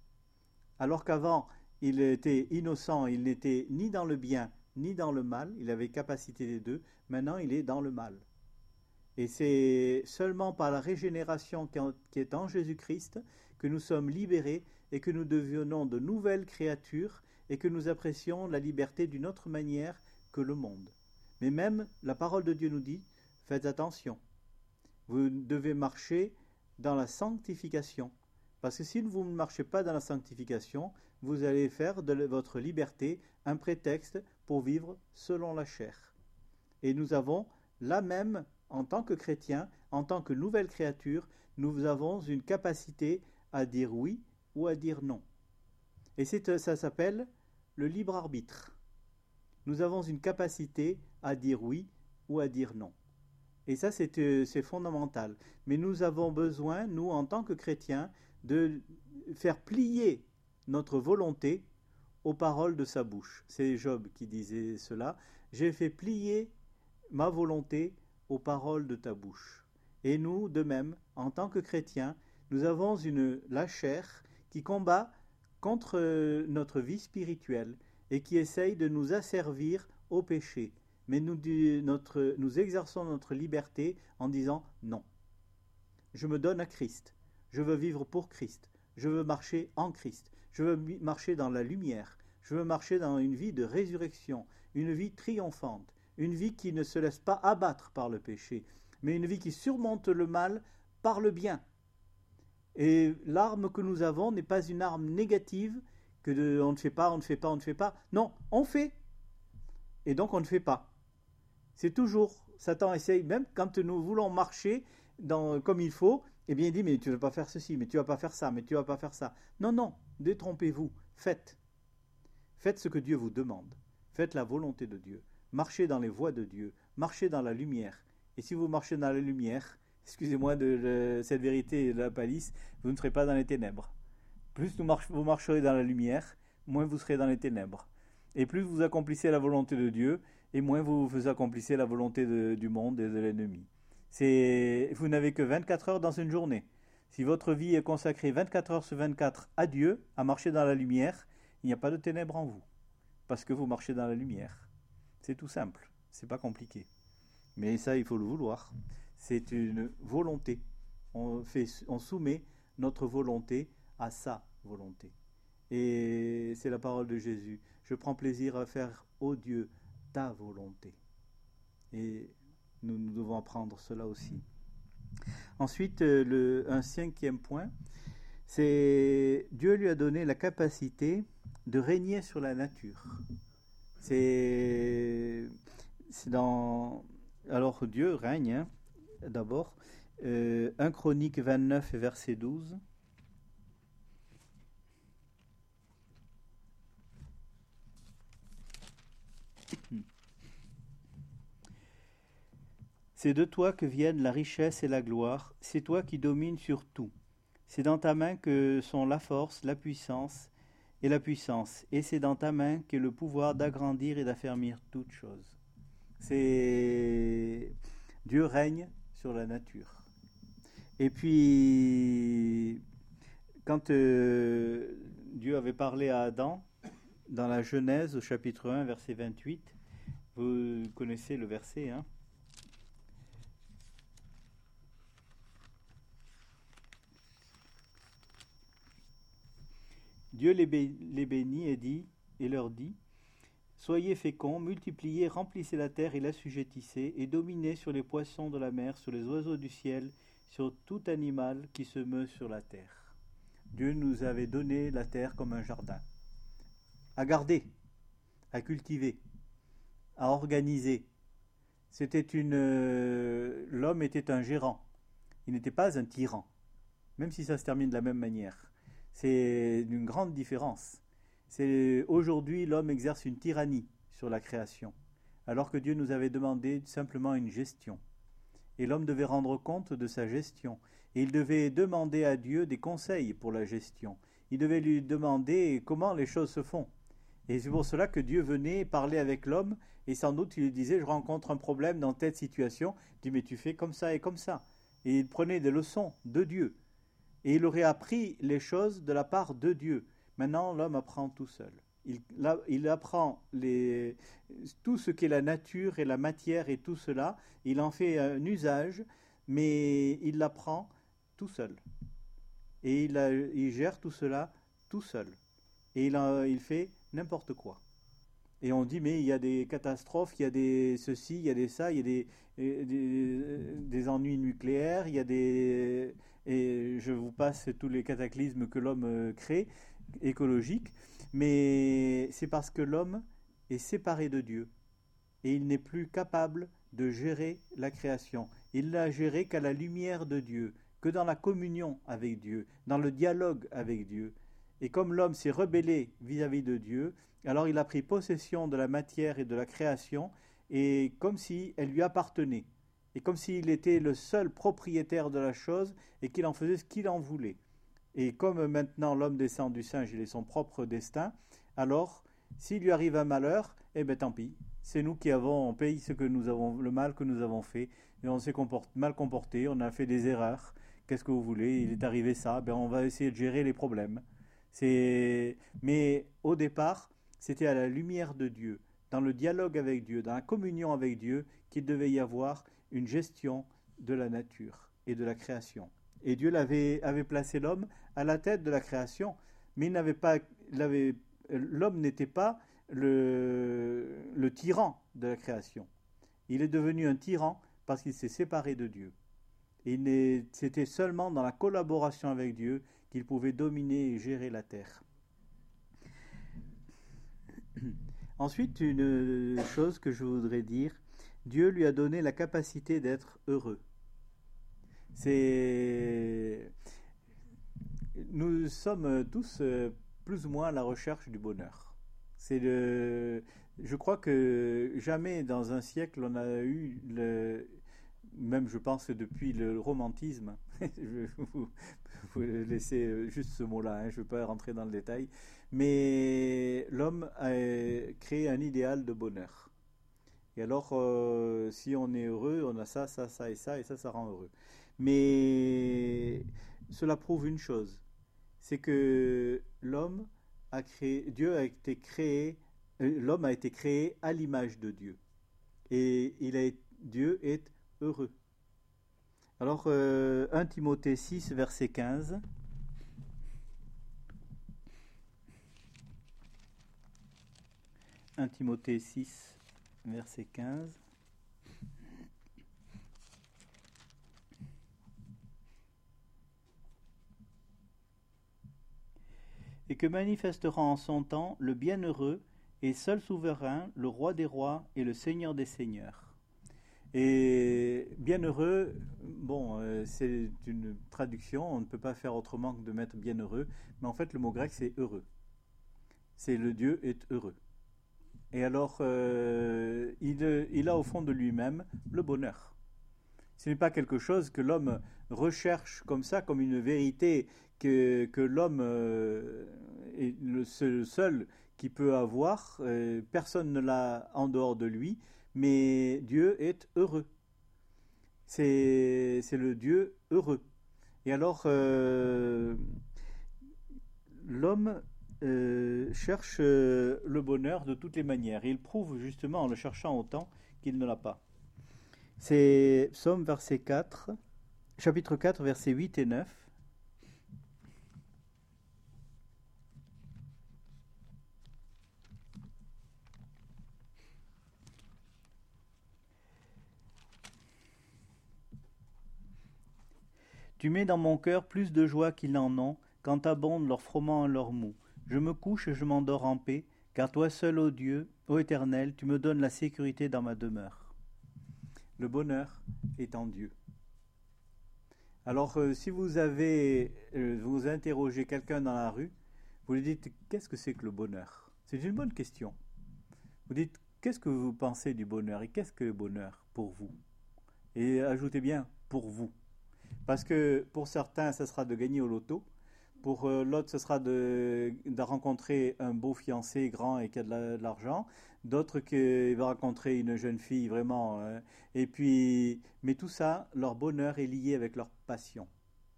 Alors qu'avant, il était innocent, il n'était ni dans le bien ni dans le mal, il avait capacité des deux, maintenant il est dans le mal. Et c'est seulement par la régénération qui est en Jésus-Christ que nous sommes libérés et que nous devenons de nouvelles créatures et que nous apprécions la liberté d'une autre manière que le monde. Mais même la parole de Dieu nous dit, faites attention, vous devez marcher dans la sanctification. Parce que si vous ne marchez pas dans la sanctification, vous allez faire de votre liberté un prétexte pour vivre selon la chair. Et nous avons là même, en tant que chrétiens, en tant que nouvelle créature, nous avons une capacité à dire oui ou à dire non. Et c'est, ça s'appelle le libre arbitre. Nous avons une capacité à dire oui ou à dire non. Et ça, c'est, c'est fondamental. Mais nous avons besoin, nous, en tant que chrétiens, de faire plier notre volonté aux paroles de sa bouche. C'est Job qui disait cela. J'ai fait plier ma volonté aux paroles de ta bouche. Et nous, de même, en tant que chrétiens, nous avons une, la chair qui combat contre notre vie spirituelle et qui essaye de nous asservir au péché. Mais nous, notre, nous exerçons notre liberté en disant non. Je me donne à Christ. Je veux vivre pour Christ. Je veux marcher en Christ. Je veux marcher dans la lumière. Je veux marcher dans une vie de résurrection, une vie triomphante, une vie qui ne se laisse pas abattre par le péché, mais une vie qui surmonte le mal par le bien. Et l'arme que nous avons n'est pas une arme négative, que de, on ne fait pas, on ne fait pas, on ne fait pas. Non, on fait. Et donc on ne fait pas. C'est toujours, Satan essaye, même quand nous voulons marcher dans, comme il faut, eh bien il dit, mais tu ne vas pas faire ceci, mais tu ne vas pas faire ça, mais tu ne vas pas faire ça. Non, non, détrompez-vous, faites. Faites ce que Dieu vous demande. Faites la volonté de Dieu. Marchez dans les voies de Dieu. Marchez dans la lumière. Et si vous marchez dans la lumière, excusez-moi de, de cette vérité de la palisse, vous ne serez pas dans les ténèbres. Plus vous, march, vous marcherez dans la lumière, moins vous serez dans les ténèbres. Et plus vous accomplissez la volonté de Dieu, et moins vous, vous accomplissez la volonté de, du monde et de l'ennemi. C'est, vous n'avez que vingt-quatre heures dans une journée. Si votre vie est consacrée vingt-quatre heures sur vingt-quatre à Dieu, à marcher dans la lumière, il n'y a pas de ténèbres en vous, parce que vous marchez dans la lumière. C'est tout simple, c'est pas compliqué. Mais ça, il faut le vouloir. C'est une volonté. On, fait, on soumet notre volonté à sa volonté. Et c'est la parole de Jésus. Je prends plaisir à faire, ô Dieu, ta volonté. Et nous, nous devons apprendre cela aussi. Ensuite, le, un cinquième point, c'est Dieu lui a donné la capacité de régner sur la nature. C'est, c'est dans... Alors Dieu règne, hein, d'abord. Euh, un Chronique vingt-neuf, verset douze. C'est de toi que viennent la richesse et la gloire, c'est toi qui domines sur tout. C'est dans ta main que sont la force, la puissance et la puissance, et c'est dans ta main qu'est le pouvoir d'agrandir et d'affermir toutes choses. C'est Dieu règne sur la nature. Et puis, quand euh, Dieu avait parlé à Adam, dans la Genèse, au chapitre un, verset vingt-huit, vous connaissez le verset, hein? Dieu les, bé- les bénit et dit, et leur dit, soyez féconds, multipliez, remplissez la terre et l'assujettissez, et dominez sur les poissons de la mer, sur les oiseaux du ciel, sur tout animal qui se meut sur la terre. Dieu nous avait donné la terre comme un jardin, à garder, à cultiver, à organiser. C'était une, euh, l'homme était un gérant, il n'était pas un tyran, même si ça se termine de la même manière. C'est une grande différence. C'est, aujourd'hui, l'homme exerce une tyrannie sur la création, alors que Dieu nous avait demandé simplement une gestion. Et l'homme devait rendre compte de sa gestion. Et il devait demander à Dieu des conseils pour la gestion. Il devait lui demander comment les choses se font. Et c'est pour cela que Dieu venait parler avec l'homme, et sans doute il lui disait, je rencontre un problème dans telle situation, il dit, mais tu fais comme ça et comme ça. Et il prenait des leçons de Dieu. Et il aurait appris les choses de la part de Dieu. Maintenant, l'homme apprend tout seul. Il, là, il apprend les, tout ce qu'est la nature et la matière et tout cela. Il en fait un usage, mais il l'apprend tout seul. Et il, a, il gère tout cela tout seul. Et il, a, il fait n'importe quoi. Et on dit, mais il y a des catastrophes, il y a des ceci, il y a des ça, il y a des, des, des ennuis nucléaires, il y a des... Et je vous passe tous les cataclysmes que l'homme crée, écologiques. Mais c'est parce que l'homme est séparé de Dieu. Et il n'est plus capable de gérer la création. Il l'a gérée qu'à la lumière de Dieu, que dans la communion avec Dieu, dans le dialogue avec Dieu. Et comme l'homme s'est rebellé vis-à-vis de Dieu, alors il a pris possession de la matière et de la création, et comme si elle lui appartenait, et comme s'il était le seul propriétaire de la chose, et qu'il en faisait ce qu'il en voulait. Et comme maintenant l'homme descend du singe, il est son propre destin, alors s'il lui arrive un malheur, eh bien tant pis, c'est nous qui avons, on paye ce que nous avons, le mal que nous avons fait, et on s'est comporté, mal comporté, on a fait des erreurs, qu'est-ce que vous voulez, il est arrivé ça, ben on va essayer de gérer les problèmes. C'est... Mais au départ, c'était à la lumière de Dieu, dans le dialogue avec Dieu, dans la communion avec Dieu, qu'il devait y avoir une gestion de la nature et de la création. Et Dieu l'avait, avait placé l'homme à la tête de la création, mais il n'avait pas, il avait, l'homme n'était pas le, le tyran de la création. Il est devenu un tyran parce qu'il s'est séparé de Dieu. Et il est, c'était seulement dans la collaboration avec Dieu qu'il pouvait dominer et gérer la terre. Ensuite, une chose que je voudrais dire, Dieu lui a donné la capacité d'être heureux. C'est... Nous sommes tous plus ou moins à la recherche du bonheur. C'est le... Je crois que jamais dans un siècle on a eu le... Même je pense depuis le romantisme, je vous, vous laissez juste ce mot-là, hein, je ne vais pas rentrer dans le détail, mais l'homme a créé un idéal de bonheur. Et alors, euh, si on est heureux, on a ça, ça, ça et ça, et ça, ça rend heureux. Mais cela prouve une chose, c'est que l'homme a créé, Dieu a été créé, euh, l'homme a été créé à l'image de Dieu. Et il a, Dieu est heureux. Alors, euh, premier Timothée six, verset quinze. premier Timothée six, verset quinze. Et que manifestera en son temps le bienheureux et seul souverain, le roi des rois et le seigneur des seigneurs. Et bienheureux, bon, euh, c'est une traduction, on ne peut pas faire autrement que de mettre bienheureux, mais en fait le mot grec c'est heureux. C'est le Dieu est heureux. Et alors, euh, il, il a au fond de lui-même le bonheur. Ce n'est pas quelque chose que l'homme recherche comme ça, comme une vérité que, que l'homme euh, est le seul, seul qui peut avoir. Euh, personne ne l'a en dehors de lui. Mais Dieu est heureux. C'est, c'est le Dieu heureux. Et alors, euh, l'homme euh, cherche euh, le bonheur de toutes les manières. Et il prouve justement en le cherchant autant qu'il ne l'a pas. C'est Psaume verset quatre, chapitre quatre, versets huit et neuf. Tu mets dans mon cœur plus de joie qu'ils n'en ont, quand abondent leurs froment et leurs mous. Je me couche et je m'endors en paix, car toi seul, ô Dieu, ô Éternel, tu me donnes la sécurité dans ma demeure. Le bonheur est en Dieu. Alors, euh, si vous avez, euh, vous interrogez quelqu'un dans la rue, vous lui dites, qu'est-ce que c'est que le bonheur ? C'est une bonne question. Vous dites, qu'est-ce que vous pensez du bonheur et qu'est-ce que le bonheur pour vous? Et ajoutez bien pour vous. Parce que pour certains, ce sera de gagner au loto. Pour euh, l'autre, ce sera de, de rencontrer un beau fiancé grand et qui a de, la, de l'argent. D'autres qui va rencontrer une jeune fille vraiment. Euh, et puis, mais tout ça, leur bonheur est lié avec leur passion.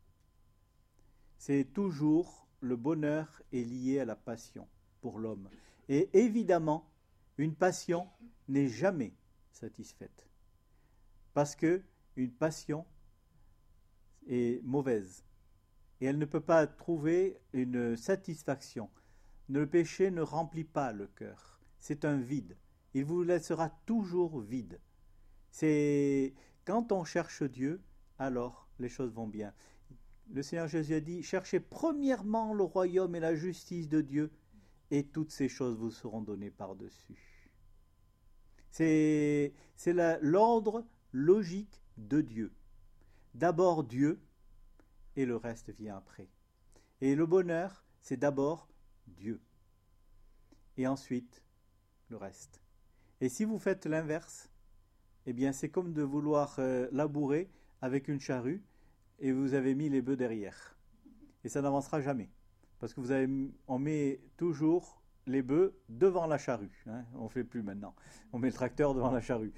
C'est toujours, le bonheur est lié à la passion pour l'homme. Et évidemment, une passion n'est jamais satisfaite. Parce que une passion est mauvaise. Et elle ne peut pas trouver une satisfaction. Le péché ne remplit pas le cœur. C'est un vide. Il vous laissera toujours vide. C'est quand on cherche Dieu, alors les choses vont bien. Le Seigneur Jésus a dit, cherchez premièrement le royaume et la justice de Dieu, et toutes ces choses vous seront données par-dessus. C'est, c'est la, l'ordre logique de Dieu. D'abord Dieu, et le reste vient après. Et le bonheur, c'est d'abord Dieu. Et ensuite, le reste. Et si vous faites l'inverse, eh bien c'est comme de vouloir euh, labourer avec une charrue et vous avez mis les bœufs derrière. Et ça n'avancera jamais. Parce que vous avez, on met toujours les bœufs devant la charrue. Hein, on ne fait plus maintenant. On met le tracteur devant la charrue.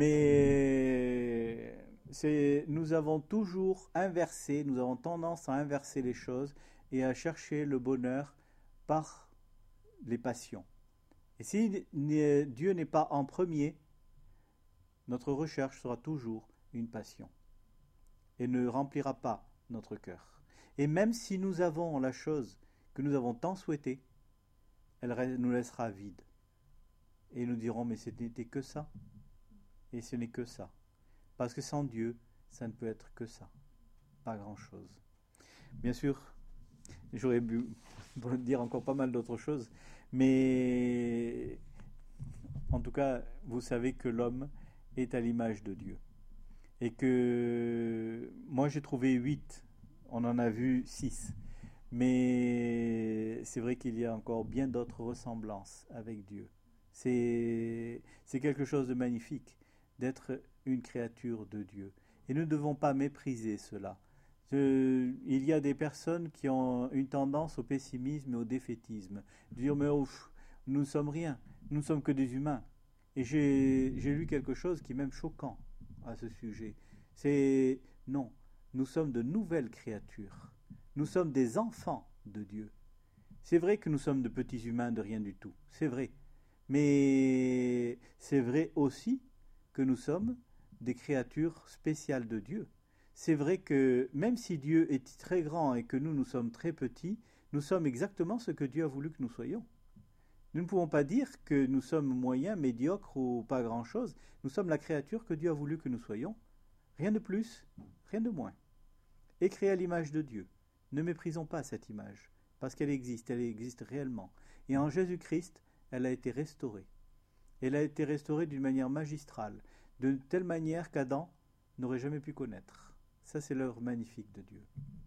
Mais c'est, nous avons toujours inversé, nous avons tendance à inverser les choses et à chercher le bonheur par les passions. Et si Dieu n'est pas en premier, notre recherche sera toujours une passion et ne remplira pas notre cœur. Et même si nous avons la chose que nous avons tant souhaitée, elle nous laissera vide. Et nous dirons, mais ce n'était que ça. Et ce n'est que ça. Parce que sans Dieu, ça ne peut être que ça. Pas grand-chose. Bien sûr, j'aurais pu dire encore pas mal d'autres choses, mais en tout cas, vous savez que l'homme est à l'image de Dieu. Et que moi j'ai trouvé huit, on en a vu six. Mais c'est vrai qu'il y a encore bien d'autres ressemblances avec Dieu. C'est, c'est quelque chose de magnifique d'être une créature de Dieu. Et nous ne devons pas mépriser cela. Euh, il y a des personnes qui ont une tendance au pessimisme et au défaitisme. Dire, mais ouf, nous ne sommes rien, nous ne sommes que des humains. Et j'ai, j'ai lu quelque chose qui est même choquant à ce sujet. C'est, non, nous sommes de nouvelles créatures. Nous sommes des enfants de Dieu. C'est vrai que nous sommes de petits humains de rien du tout, c'est vrai. Mais c'est vrai aussi que nous sommes des créatures spéciales de Dieu. C'est vrai que même si Dieu est très grand et que nous, nous sommes très petits, nous sommes exactement ce que Dieu a voulu que nous soyons. Nous ne pouvons pas dire que nous sommes moyens, médiocres ou pas grand-chose. Nous sommes la créature que Dieu a voulu que nous soyons. Rien de plus, rien de moins. Et créés à l'image de Dieu. Ne méprisons pas cette image, parce qu'elle existe, elle existe réellement. Et en Jésus-Christ, elle a été restaurée. Elle a été restaurée d'une manière magistrale, de telle manière qu'Adam n'aurait jamais pu connaître. Ça, c'est l'œuvre magnifique de Dieu.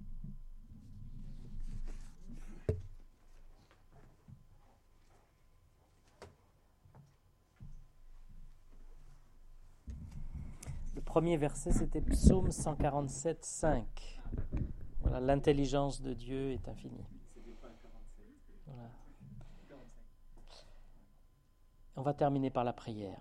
Le premier verset, c'était Psaume cent quarante-sept, cinq. Voilà, l'intelligence de Dieu est infinie. Voilà. On va terminer par la prière.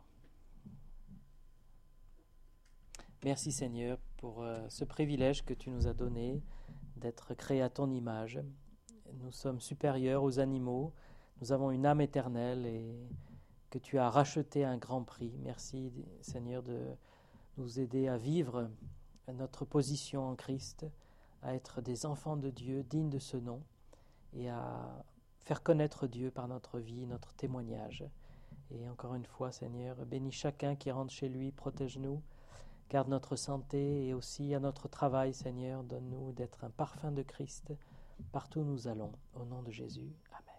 Merci Seigneur pour euh, ce privilège que tu nous as donné d'être créés à ton image. Nous sommes supérieurs aux animaux, nous avons une âme éternelle et que tu as racheté à un grand prix. Merci Seigneur de nous aider à vivre notre position en Christ, à être des enfants de Dieu dignes de ce nom et à faire connaître Dieu par notre vie, notre témoignage. Et encore une fois, Seigneur, bénis chacun qui rentre chez lui, protège-nous, garde notre santé et aussi à notre travail, Seigneur, donne-nous d'être un parfum de Christ partout où nous allons. Au nom de Jésus, Amen.